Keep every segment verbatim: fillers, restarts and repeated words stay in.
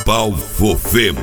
Pau Fofemo.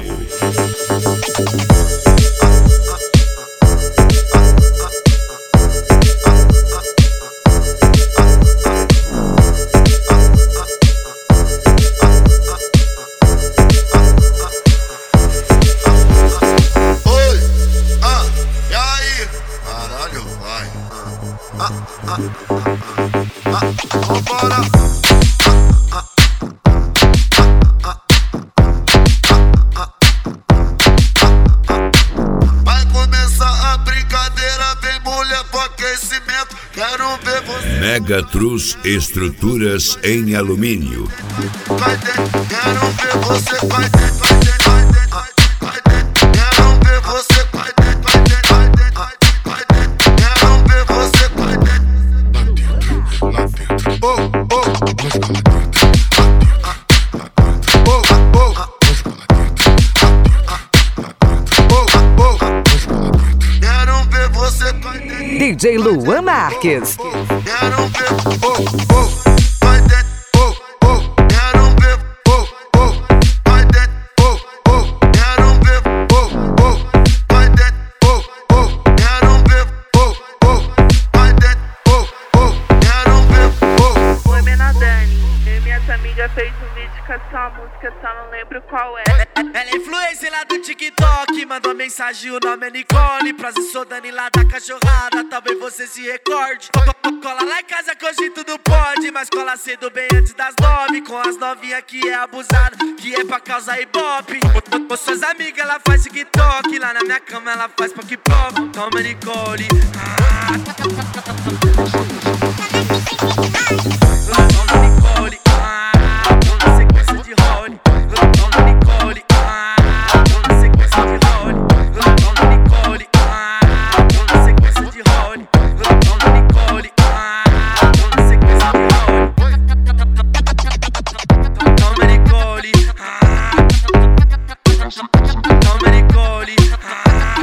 Megatrus Estruturas em Alumínio. Vai dentro, quero ver você, vai dentro, vai dentro, vai dentro, vai dentro, quero ver você, vai dentro, vai dentro, vai dentro, vai dentro, quero ver você, vai dentro. Lá dentro, lá dentro, oh, oh, vamos lá dentro, lá dentro, oh, oh, vamos lá dentro, oh, oh, vamos lá dentro, quero ver você, vai dentro. D J Luan Marques. Quero ver, oh, oh, vai dentro, oh, oh, quero ver, oh, oh, vai dentro, oh, oh, quero ver, oh, oh, vai dentro, oh, oh, quero ver, oh, oh, vai dentro, oh, oh, quero ver, oh. Oi, Mena Dani, eu e minhas amigas fez um vídeo com essa música, só não lembro qual é. Ela é influencer lá do TikTok, mandou mensagem, o nome é Nicole. Prazer, sou Dani lá da cachorrada, talvez você se recorde. Cola lá em casa que hoje tudo pode, mas cola cedo bem antes das nove, com as novinhas que é abusado, que é pra causar ibope. Com suas amigas ela faz TikTok, lá na minha cama ela faz pop-pop. Toma Nicole, ah. Toma Nicole, ah. Toma sequência de role. Toma Nicole, ah. Toma sequência de role. Toma Nicole, ah. Toma sequência de role. Toma Nicole, ah. Toma sequência de role. Toma Nicole, ah. Toma Nicole, ah.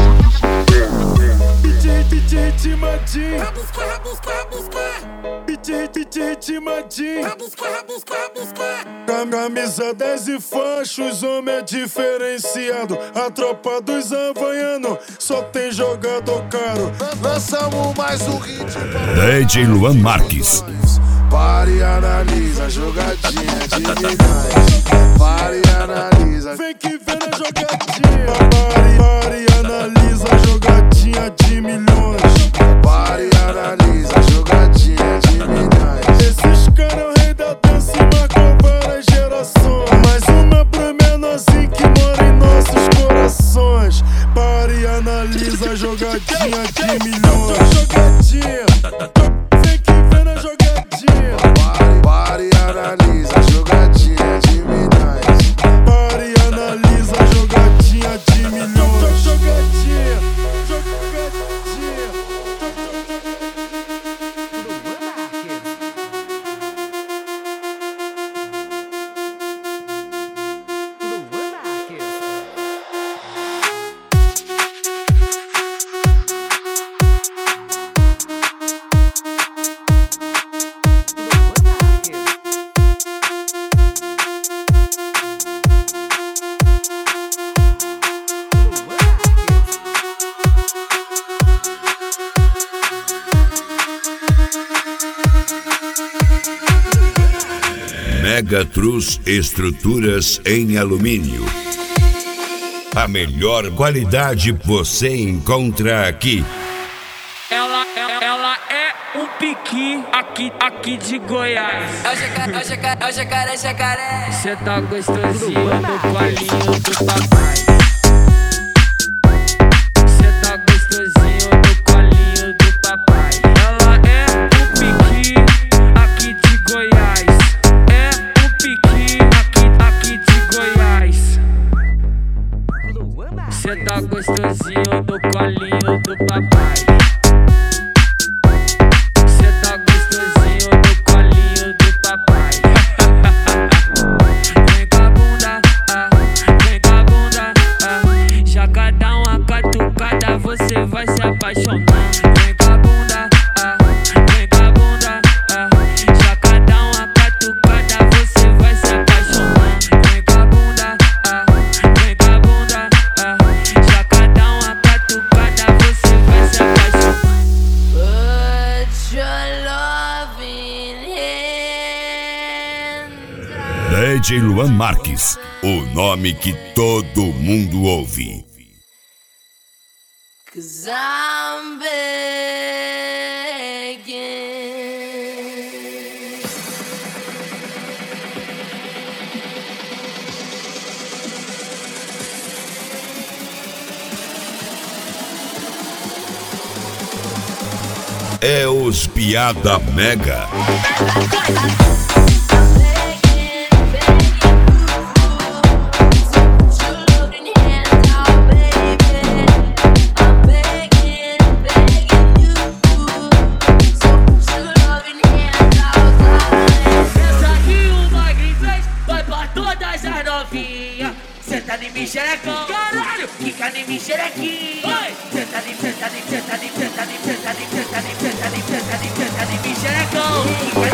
D J, D J Timadinho, rabusca, rabusca, rabusca. D J, D J Timadinho, rabusca, rabusca, rabusca. Camisa dez e fachos, homem é diferenciado. A tropa dos havaianos só tem jogador caro. Lançamos mais um ritmo. D J Luan Marques. Pare e analisa a jogadinha de milhões. Pare e analisa. Vem que vem na jogadinha. Pare, pare e analisa a jogadinha de milhões. Pare e analisa a jogadinha de milhões. Esses caras é o rei da dança e marcam várias gerações. Mais uma pro menorzinho que mora em nossos corações. Pare e analisa a jogadinha de milhões. Jogadinha. Vem que vem na jogadinha. Pare, pare e analisa a jogadinha de milhões. Pare e analisa a jogadinha de milhões. Jogadinha, jogadinha. Megatrus Estruturas em Alumínio. A melhor qualidade você encontra aqui. Ela, ela, ela é um piqui aqui, aqui de Goiás. É o jacaré, é o jacaré, é o jacaré, jacaré. Cê tá gostosinho no colinho do papai. Cê tá gostosinho no colinho do papai. Ela é um piqui aqui de Goiás. É um piqui aqui, aqui de Goiás. Cê tá gostosinho no colinho do papai. Cê tá gostosinho no colinho do papai. Vem com a bunda, ah, vem com a bunda, ah. Já cada uma catucada você vai se apaixonar. Vem com a bunda, ah, vem com a bunda, ah. Já cada uma catucada você vai se apaixonar. Vem com a bunda, D J Luan Marques, o nome que todo mundo ouve. Cause I'm begging. É os Piada Mega. Senta em mim, xerecão, caralho, fica em mim, xerequinho. Senta em mim, senta em mim, senta em mim, senta em mim, senta em mim, senta em mim, senta em mim, senta em mim, senta em mim, xerecão.